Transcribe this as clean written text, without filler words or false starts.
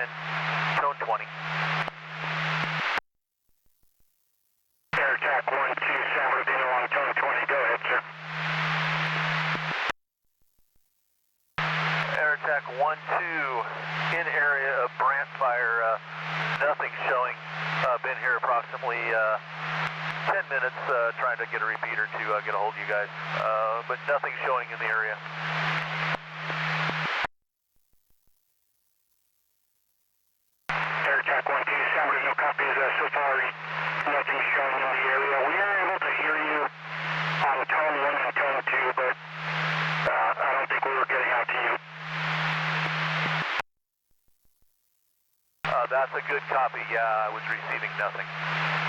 in, tone 20. Air attack 1-2, San Bernardino on tone 20, go ahead, sir. Air attack 1-2, in area of Brant Fire, nothing showing. Been here approximately 10 minutes trying to get a repeater to get a hold of you guys, but nothing showing in the area. Air attack 1-2, San Bernardino copies. So far, nothing showing in the area. We are able to hear you on tone 1 and tone 2, but I don't think we were getting out to you. That's a good copy. Yeah, I was receiving nothing.